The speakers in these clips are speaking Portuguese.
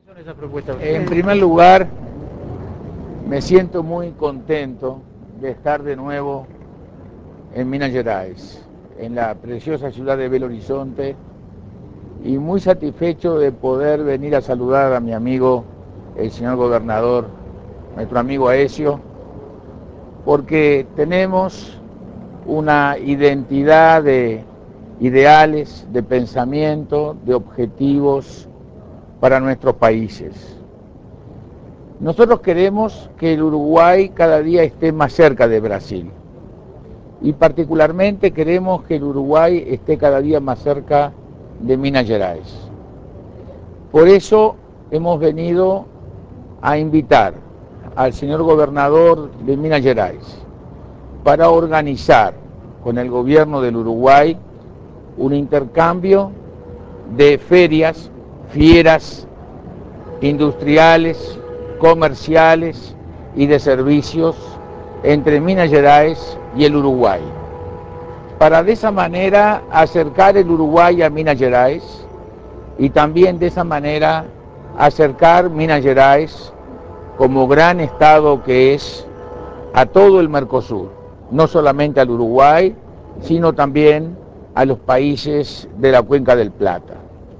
Esa propuesta. En primer lugar, me siento muy contento de estar de nuevo en Minas Gerais, en la preciosa ciudad de Belo Horizonte, y muy satisfecho de poder venir a saludar a mi amigo, el señor gobernador, nuestro amigo Aécio, porque tenemos una identidad de ideales, de pensamiento, de objetivos para nuestros países. Nosotros queremos que el Uruguay cada día esté más cerca de Brasil y particularmente queremos que el Uruguay esté cada día más cerca de Minas Gerais. Por eso hemos venido a invitar al señor gobernador de Minas Gerais para organizar con el gobierno del Uruguay un intercambio de ferias, fieras industriales, comerciales y de servicios entre Minas Gerais y el Uruguay, para de esa manera acercar el Uruguay a Minas Gerais y también de esa manera acercar Minas Gerais como gran estado que es a todo el Mercosur, no solamente al Uruguay, sino también a los países de la Cuenca del Plata.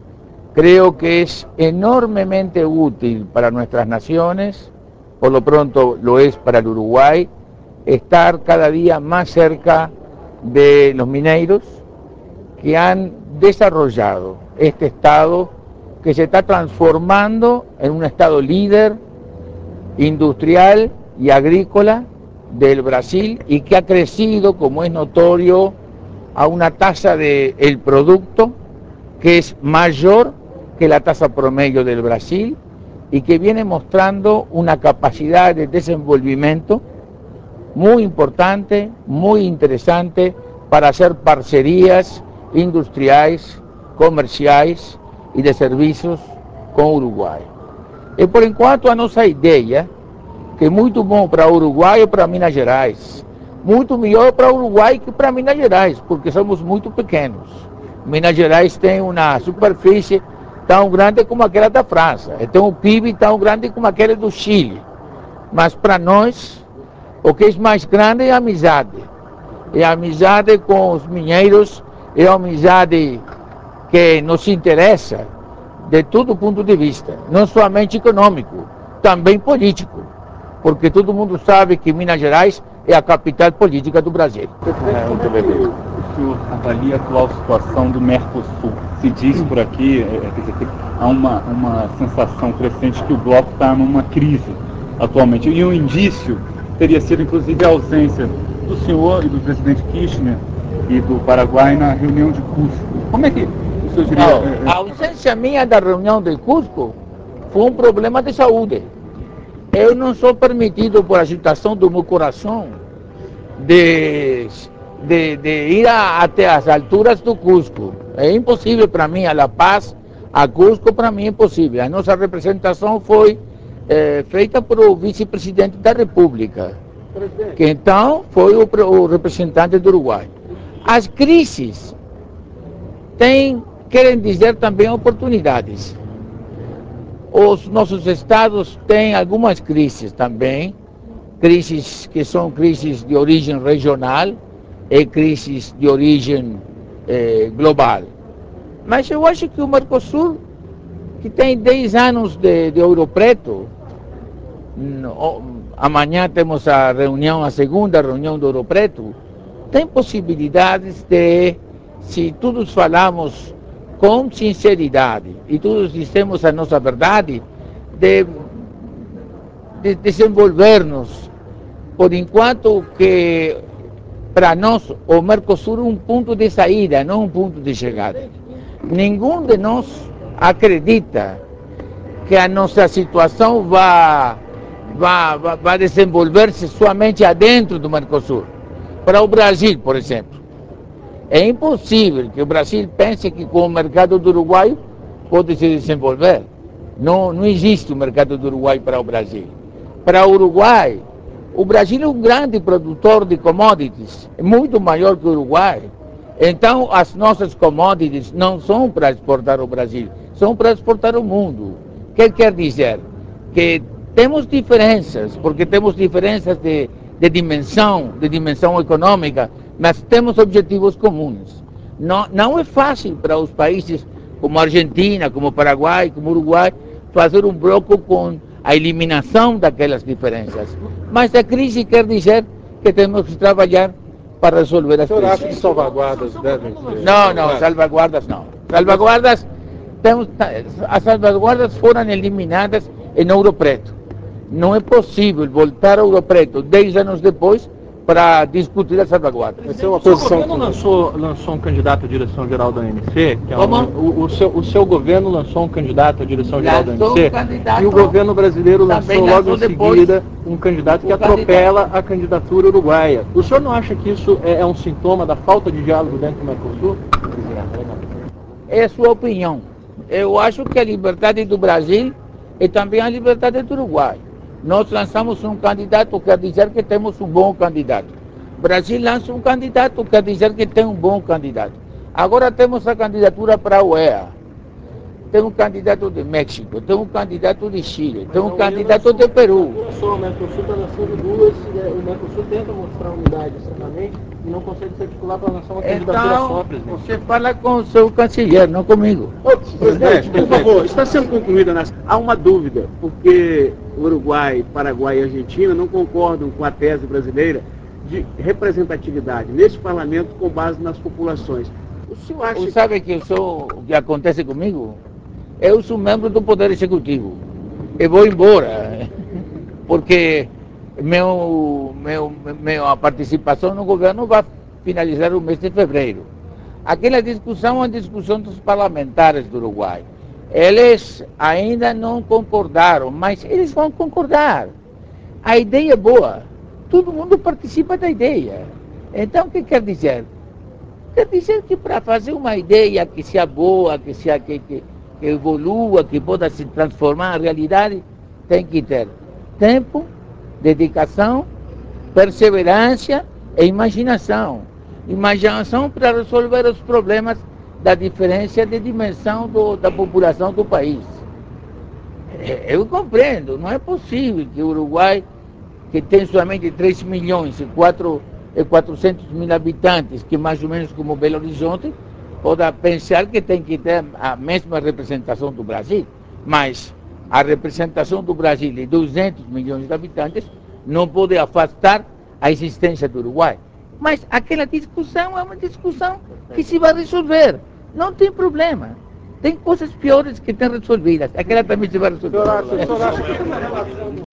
Creo que es enormemente útil para nuestras naciones, por lo pronto lo es para el Uruguay, estar cada día más cerca de los mineiros que han desarrollado este estado que se está transformando en un estado líder industrial y agrícola del Brasil y que ha crecido, como es notorio, a una tasa del producto que es mayor que la tasa promedio del Brasil y que viene mostrando una capacidad de desenvolvimiento muy importante, muy interesante para hacer parcerías industriais, comerciais e de serviços com o Uruguai. E por enquanto a nossa ideia, que é muito bom para o Uruguai e para Minas Gerais, muito melhor para o Uruguai que para Minas Gerais, porque somos muito pequenos. Minas Gerais tem uma superfície tão grande como aquela da França, e tem um PIB tão grande como aquele do Chile. Mas para nós, o que é mais grande é a amizade. E a amizade com os mineiros é a amizade que nos interessa de todo ponto de vista, não somente econômico, também político, porque todo mundo sabe que Minas Gerais é a capital política do Brasil. Como é que o senhor avalia a atual situação do Mercosul? Se diz por aqui, quer dizer, há uma sensação crescente que o bloco está numa crise atualmente. E um indício teria sido, inclusive, a ausência do senhor e do presidente Kirchner e do Paraguai na reunião de Cusco. Como é que o senhor diria... A ausência minha da reunião de Cusco foi um problema de saúde. Eu não sou permitido, por agitação do meu coração, de ir até as alturas do Cusco. É impossível para mim, a La Paz, a Cusco, para mim é impossível. A nossa representação foi feita por o vice-presidente da República, que então foi o representante do Uruguai. As crises querem dizer também oportunidades. Os nossos estados têm algumas crises também, crises que são crises de origem regional e crises de origem global. Mas eu acho que o Mercosul, que tem 10 anos de Ouro Preto, amanhã temos a segunda reunião do Ouro Preto, tem possibilidades de, se todos falamos com sinceridade e todos dissemos a nossa verdade, de desenvolver-nos. Por enquanto que para nós o Mercosul é um ponto de saída, não um ponto de chegada. Nenhum de nós acredita que a nossa situação vai desenvolver-se somente adentro do Mercosul. Para o Brasil, por exemplo, é impossível que o Brasil pense que com o mercado do Uruguai pode se desenvolver. Não existe o mercado do Uruguai para o Brasil. Para o Uruguai, o Brasil é um grande produtor de commodities, é muito maior que o Uruguai. Então, as nossas commodities não são para exportar ao Brasil, são para exportar ao mundo. que quer dizer? Que temos diferenças, porque temos diferenças de dimensão econômica, mas temos objetivos comuns. Não é fácil para os países como Argentina, como Paraguai, como Uruguai, fazer um bloco com a eliminação daquelas diferenças. Mas a crise quer dizer que temos que trabalhar para resolver as crises. Acha que salvaguardas devem ser? Não, salvaguardas não. Salvaguardas, as salvaguardas foram eliminadas em Ouro Preto. Não é possível voltar a Ouro Preto 10 anos depois para discutir as salvaguardas. Essa é uma O seu posição. governo lançou um candidato à direção-geral da OMC, que é Como? o seu governo lançou um candidato à direção-geral da Lançou OMC, um candidato, e o governo brasileiro também lançou logo lançou em depois seguida um candidato que atropela a candidatura uruguaia. O senhor não acha que isso é um sintoma da falta de diálogo dentro do Mercosul? É a sua opinião. Eu acho que a liberdade do Brasil é também a liberdade do Uruguai. Nós lançamos um candidato, quer dizer que temos um bom candidato. O Brasil lança um candidato, quer dizer que tem um bom candidato. Agora temos a candidatura para a OEA. Tem um candidato de México, tem um candidato de Chile, tem um candidato de Peru. O Mercosul está lançando duas, o Mercosul tenta mostrar unidade externamente e não consegue se articular para lançar uma candidatura só, Então, presidente. você fala com o seu canciller, não comigo. Presidente, por favor, está sendo concluída nessa. Há uma dúvida, porque Uruguai, Paraguai e Argentina não concordam com a tese brasileira de representatividade neste parlamento com base nas populações. O senhor acha Você sabe que o que acontece comigo? Eu sou membro do Poder Executivo e vou embora, porque minha participação no governo vai finalizar o mês de fevereiro. Aquela discussão é uma discussão dos parlamentares do Uruguai. Eles ainda não concordaram, mas eles vão concordar. A ideia é boa, todo mundo participa da ideia. Então, o que quer dizer? Quer dizer que para fazer uma ideia que seja boa, que evolua, que possa se transformar em realidade, tem que ter tempo, dedicação, perseverança e imaginação. Imaginação para resolver os problemas da diferença de dimensão da população do país. Eu compreendo, não é possível que o Uruguai, que tem somente 3 milhões e 400 mil habitantes, que mais ou menos como Belo Horizonte, pode pensar que tem que ter a mesma representação do Brasil. Mas a representação do Brasil de 200 milhões de habitantes não pode afastar a existência do Uruguai. Mas aquela discussão é uma discussão que se vai resolver. Não tem problema. Tem coisas piores que têm resolvidas. Aquela também se vai resolver. O senhor acha que